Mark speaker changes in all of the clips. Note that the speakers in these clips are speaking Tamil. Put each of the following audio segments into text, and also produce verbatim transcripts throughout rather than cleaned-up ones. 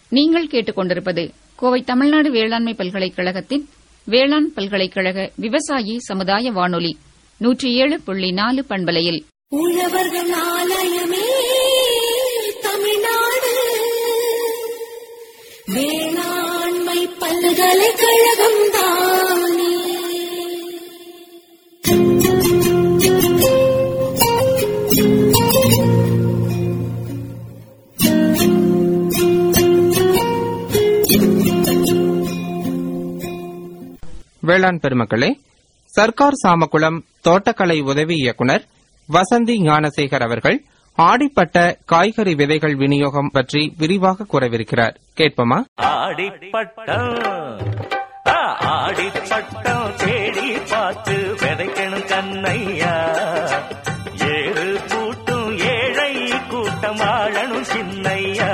Speaker 1: நீங்கள் கேட்டுக் கொண்டிருப்பது கோவை தமிழ்நாடு வேளாண்மை பல்கலைக்கழகத்தின் வேளாண் பல்கலைக்கழக விவசாயி சமுதாய வானொலி நூற்றி ஏழு புள்ளி நாலு பண்பலையில்
Speaker 2: உழவர்கள் ஆலயமே தமிழ்நாடு வேளாண்மை பல்கலைக்கழகம் தானே.
Speaker 3: வேளாண் பெருமக்களே, சர்க்கார் சாமக்குளம் தோட்டக்கலை உதவி இயக்குநர் வசந்தி ஞானசேகர் அவர்கள் ஆடிப்பட்ட காய்கறி விதைகள் விநியோகம் பற்றி விரிவாக கூறவிருக்கிறார். கேட்போமா?
Speaker 4: ஆடிப்பட்டம் ஆடிப்பட்டம் தேடி பார்த்து விதைக்கணும் கண்ணையா, ஏறு கூட்டும் ஏழை கூட்டம் ஆளணும் சின்னையா.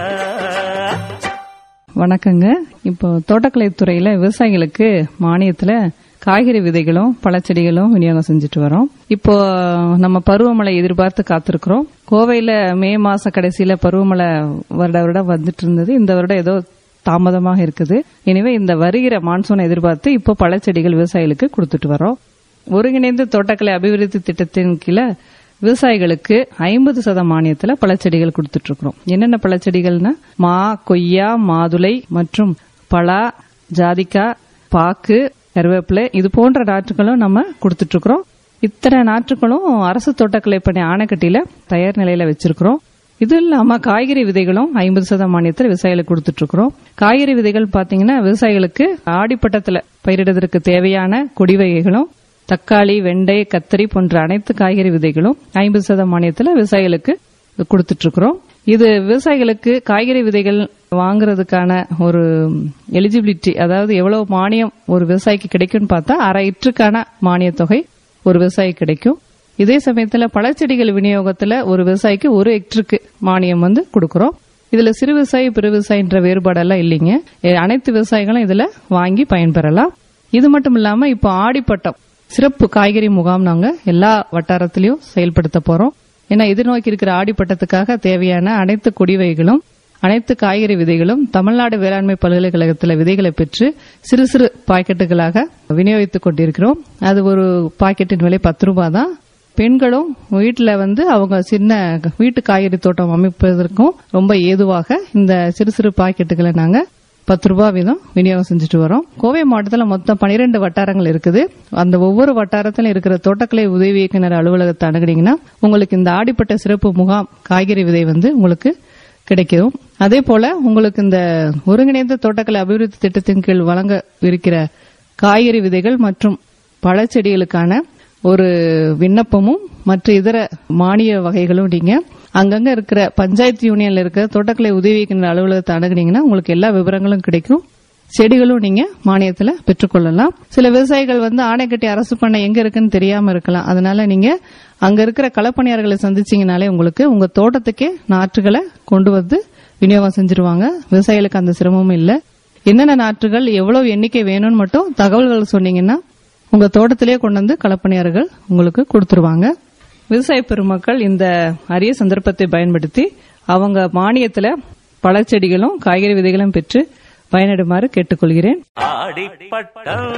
Speaker 5: வணக்கங்க. இப்போ தோட்டக்கலை துறையில விவசாயிகளுக்கு மானியத்துல காய்கறி விதைகளும் பழச்செடிகளும் விநியோகம் செஞ்சுட்டு வரோம். இப்போ நம்ம பருவமழை எதிர்பார்த்து காத்திருக்கிறோம். கோவையில மே மாச கடைசியில பருவமழை வருட வருடம் வந்துட்டு இருந்தது. இந்த வருடம் ஏதோ தாமதமாக இருக்குது. எனவே இந்த வருகிற மான்சூனை எதிர்பார்த்து இப்போ பழச்செடிகள் விவசாயிகளுக்கு கொடுத்துட்டு வரோம். ஒருங்கிணைந்த தோட்டக்கலை அபிவிருத்தி திட்டத்தின் கீழே விவசாயிகளுக்கு ஐம்பது சத மானியத்துல பழச்செடிகள் கொடுத்துட்டு இருக்கிறோம். என்னென்ன பழச்செடிகள்னா மா, கொய்யா, மாதுளை மற்றும் பலா, ஜாதிக்காய், பாக்கு, கருவேப்பிலை இது போன்ற நாற்றுகளும் நம்ம கொடுத்துட்டு இருக்கிறோம். இத்தனை நாற்றுகளும் அரசு தோட்டக்கலை பணி ஆணைக்கட்டியில தயார் நிலையில வச்சிருக்கிறோம். இது இல்லாம காய்கறி விதைகளும் ஐம்பது சதம் மானியத்தில் விவசாயிகளுக்கு கொடுத்துட்டு இருக்கிறோம். காய்கறி விதைகள் பாத்தீங்கன்னா விவசாயிகளுக்கு ஆடிப்பட்டத்துல பயிரிடுவதற்கு தேவையான கொடி வகைகளும் தக்காளி, வெண்டை, கத்தரி போன்ற அனைத்து காய்கறி விதைகளும் ஐம்பது சதம் மானியத்தில் விவசாயிகளுக்கு கொடுத்துட்டு இருக்கிறோம். இது விவசாயிகளுக்கு காய்கறி விதைகள் வாங்குறதுக்கான ஒரு எலிஜிபிலிட்டி, அதாவது எவ்வளவு மானியம் ஒரு விவசாயிக்கு கிடைக்கும்னு பார்த்தா அரை இற்றுக்கான மானிய தொகை ஒரு விவசாயிக்கு கிடைக்கும். இதே சமயத்தில் பழச்செடிகள் விநியோகத்துல ஒரு விவசாயிக்கு ஒரு ஹெக்டருக்கு மானியம் வந்து கொடுக்கிறோம். இதுல சிறு விவசாயி பெரு விவசாயின்ற வேறுபாடெல்லாம் இல்லைங்க. அனைத்து விவசாயிகளும் இதுல வாங்கி பயன்பெறலாம். இது மட்டும் இல்லாம இப்போ ஆடிப்பட்டம் சிறப்பு காய்கறி முகாம் நாங்க எல்லா வட்டாரத்திலையும் செயல்படுத்த போறோம். ஏன்னா எதிர்நோக்கி இருக்கிற ஆடிப்பட்டத்துக்காக தேவையான அனைத்து கொடி வகைகளும் அனைத்து காய்கறி விதைகளும் தமிழ்நாடு வேளாண்மை பல்கலைக்கழகத்தில் விதைகளை பெற்று சிறு சிறு பாக்கெட்டுகளாக விநியோகித்துக் கொண்டிருக்கிறோம். அது ஒரு பாக்கெட்டின் விலை பத்து ரூபாய் தான். பெண்களும் வீட்டுல வந்து அவங்க சின்ன வீட்டு காய்கறி தோட்டம் அமைப்பதற்கும் ரொம்ப ஏதுவாக இந்த சிறு சிறு பாக்கெட்டுகளை நாங்க பத்து ரூபாய் வீதம் விநியோகம் செஞ்சுட்டு வரோம். கோவை மாவட்டத்தில் மொத்தம் பனிரெண்டு வட்டாரங்கள் இருக்குது. அந்த ஒவ்வொரு வட்டாரத்திலும் இருக்கிற தோட்டக்கலை உதவி இயக்குநர் அலுவலகத்தை அணுகுனீங்கன்னா உங்களுக்கு இந்த ஆடிப்பட்ட சிறப்பு முகாம் காய்கறி விதை வந்து உங்களுக்கு கிடைக்கும். அதே போல உங்களுக்கு இந்த ஒருங்கிணைந்த தோட்டக்கலை அபிவிருத்தி திட்டத்தின் கீழ் வழங்க இருக்கிற காய்கறி விதைகள் மற்றும் பழச்செடிகளுக்கான ஒரு விண்ணப்பமும் மற்ற இதர மானிய வகைகளும் நீங்க அங்கங்க இருக்கிற பஞ்சாயத்து யூனியன்ல இருக்கிற தோட்டக்கலை உதவி இயக்குநர் அலுவலகத்தை அணுகுனீங்கன்னா உங்களுக்கு எல்லா விவரங்களும் கிடைக்கும். செடிகளும் நீங்க மானியத்துல பெற்றுக்கொள்ளலாம். சில விவசாயிகள் வந்து ஆணைக்கட்டி அரசு பண்ண எங்க இருக்குன்னு தெரியாம இருக்கலாம். அதனால நீங்க அங்க இருக்கிற களப்பணியாளர்களை சந்திச்சீங்கனாலே உங்களுக்கு உங்க தோட்டத்துக்கே நாற்றுகளை கொண்டு வந்து விநியோகம் செஞ்சிருவாங்க. விவசாயிகளுக்கு அந்த சிரமமும் இல்ல. என்னென்ன நாற்றுகள் எவ்வளவு எண்ணிக்கை வேணும்னு மட்டும் தகவல்கள் சொன்னீங்கன்னா உங்க தோட்டத்திலேயே கொண்டு வந்து களப்பணியாளர்கள் உங்களுக்கு கொடுத்துருவாங்க. விவசாய பெருமக்கள் இந்த அரிய சந்தர்ப்பத்தை பயன்படுத்தி அவங்க மானியத்துல பழச்செடிகளும் காய்கறி விதைகளும் பெற்று பயனிடுமாறு கேட்டுக்கொள்கிறேன்.
Speaker 4: ஆடிப்பட்டம்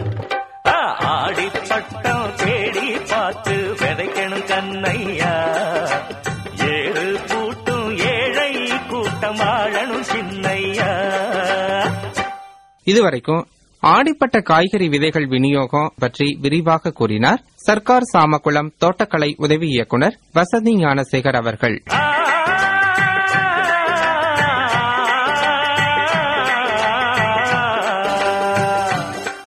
Speaker 4: ஆடிப்பட்டம் தேடி பார்த்து விதைக்கணும் கண்ணையா, ஏறு கூட்டும் ஏழை கூட்டம் ஆளணும் சின்னையா.
Speaker 3: இதுவரைக்கும் ஆடிப்பட்ட காய்கறி விதைகள் விநியோகம் பற்றி விரிவாக கூறினார் சர்க்கார் சாமக்குளம் தோட்டக்கலை உதவி இயக்குநர் வசந்தி ஞானசேகர் அவர்கள்.